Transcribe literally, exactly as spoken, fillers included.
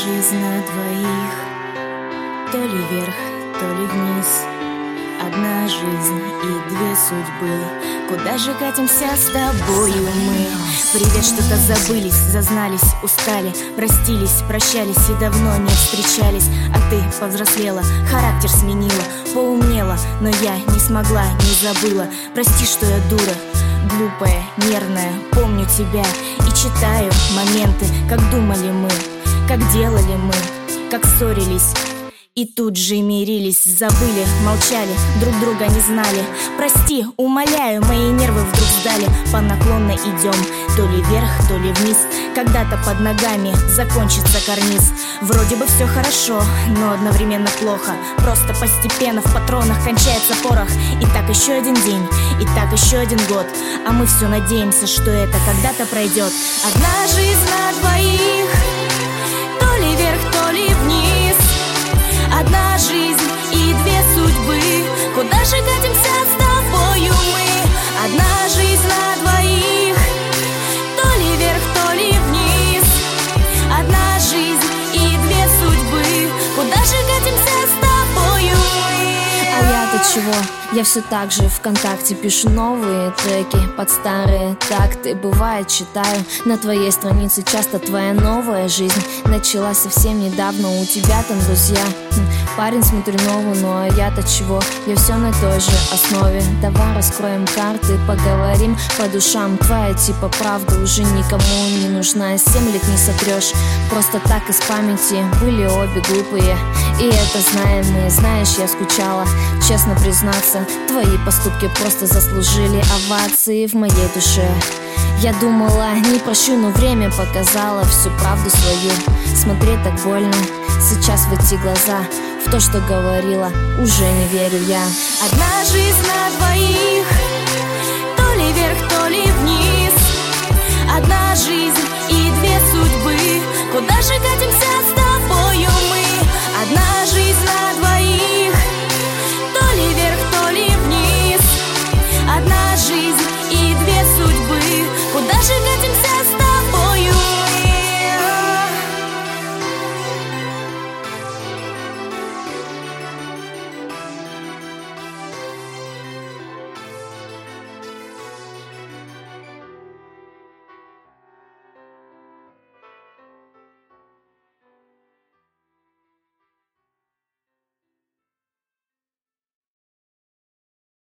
жизнь на двоих, то ли вверх, то ли вниз. Одна жизнь и две судьбы. Куда же катимся с тобою мы? Привет, что-то забылись, зазнались, устали, простились, прощались и давно не встречались. А ты повзрослела, характер сменила, поумнела, но я не смогла, не забыла. Прости, что я дура, глупая, нервная, помню тебя и читаю моменты, как думали мы, как делали мы, как ссорились и тут же мирились. Забыли, молчали, друг друга не знали. Прости, умоляю, мои нервы вдруг сдали. По наклонной идем, то ли вверх, то ли вниз. Когда-то под ногами закончится карниз. Вроде бы все хорошо, но одновременно плохо. Просто постепенно в патронах кончается порох. И так еще один день, и так еще один год. А мы все надеемся, что это когда-то пройдет. Одна жизнь на двоих, то ли вверх, то ли вниз. Одна жизнь и две судьбы. Куда же катимся с тобою мы? Одна жизнь на двоих, то ли вверх, то ли вниз. Одна жизнь и две судьбы. Куда же катимся с тобою мы? А я-то чего? Я все так же ВКонтакте пишу новые треки под старые такты. Бывает, читаю на твоей странице часто твоя новая жизнь началась совсем недавно. У тебя там друзья, парень смотрю новый, ну а я-то чего? Я все на той же основе. Давай раскроем карты, поговорим по душам. Твоя типа правда уже никому не нужна. Семь лет не сотрешь, просто так из памяти. Были обе глупые, и это знаем мы. Знаешь, я скучала, честно признаться. Твои поступки просто заслужили овации в моей душе. Я думала, не прощу, но время показало всю правду свою. Смотреть так больно сейчас в эти глаза. В то, что говорила, уже не верю я. Одна жизнь на двоих, то ли вверх, то ли вниз. Одна жизнь и две судьбы. Куда же катимся с тобою мы? Одна жизнь на